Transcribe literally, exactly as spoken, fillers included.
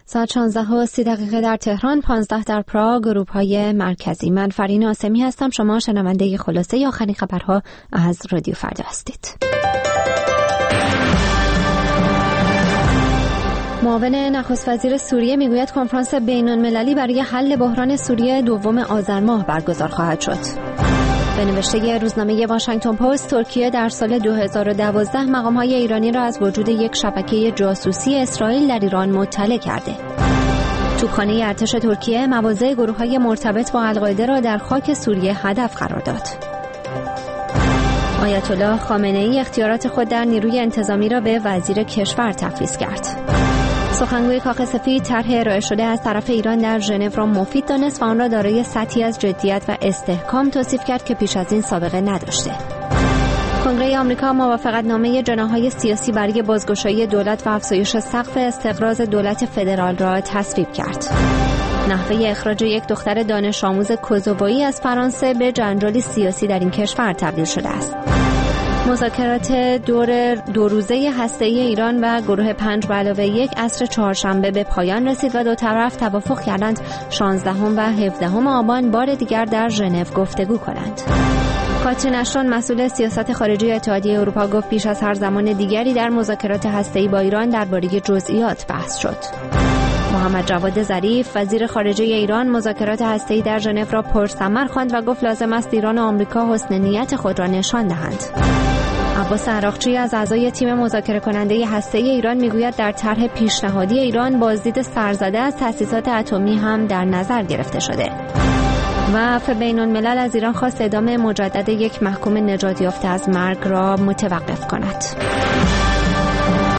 ساعت شانزده و سی دقیقه در تهران، پانزده در پراگ، اروپای مرکزی. من فرین آسمی هستم. شما شنونده خلاصه آخرین خبرها از رادیو فردا هستید. معاون نخست وزیر سوریه میگوید کنفرانس بین‌المللی برای حل بحران سوریه دوم آذر ماه برگزار خواهد شد. به نوشته روزنامه واشنگتن پست، ترکیه در سال دو هزار و دوازده مقام‌های ایرانی را از وجود یک شبکه جاسوسی اسرائیل در ایران مطلع کرده. توپخانه ارتش ترکیه مواضع گروه‌های مرتبط با القاعده را در خاک سوریه هدف قرار داد. آیت الله خامنه‌ای اختیارات خود در نیروی انتظامی را به وزیر کشور تفویض کرد. سخنگوی کاخ سفید طرح ارائه شده از طرف ایران در ژنو را مفید دانست و آن را دارای سطحی از جدیت و استحکام توصیف کرد که پیش از این سابقه نداشته. کنگره آمریکا موافقتنامه جناح‌های سیاسی برای بازگشایی دولت و افزایش سقف استقراض دولت فدرال را تصویب کرد. نحوه اخراج یک دختر دانش آموز کوزوویی از فرانسه به جنجالی سیاسی در این کشور تبدیل شده است. مذاکرات دور دو روزه هسته‌ای ایران و گروه پنج به علاوه یک عصر چهارشنبه به پایان رسید و دو طرف توافق کردند شانزدهم و هفدهم آبان بار دیگر در ژنو گفتگو کنند. کاترین اشتون مسئول سیاست خارجی اتحادیه اروپا گفت پیش از هر زمان دیگری در مذاکرات هسته‌ای با ایران درباره جزئیات بحث شد. محمد جواد ظریف وزیر خارجه ایران مذاکرات هسته‌ای در ژنو را پرثمر خواند و گفت لازم است ایران و آمریکا حسن نیت خود را نشان دهند. عباس عراقچی از اعضای تیم مذاکره کننده هسته‌ای ایران میگوید در طرح پیشنهادی ایران بازدید سرزده از تأسیسات اتمی هم در نظر گرفته شده. وقف بین‌الملل از ایران خواست اعدام مجدد یک محکوم نجات یافته از مرگ را متوقف کند.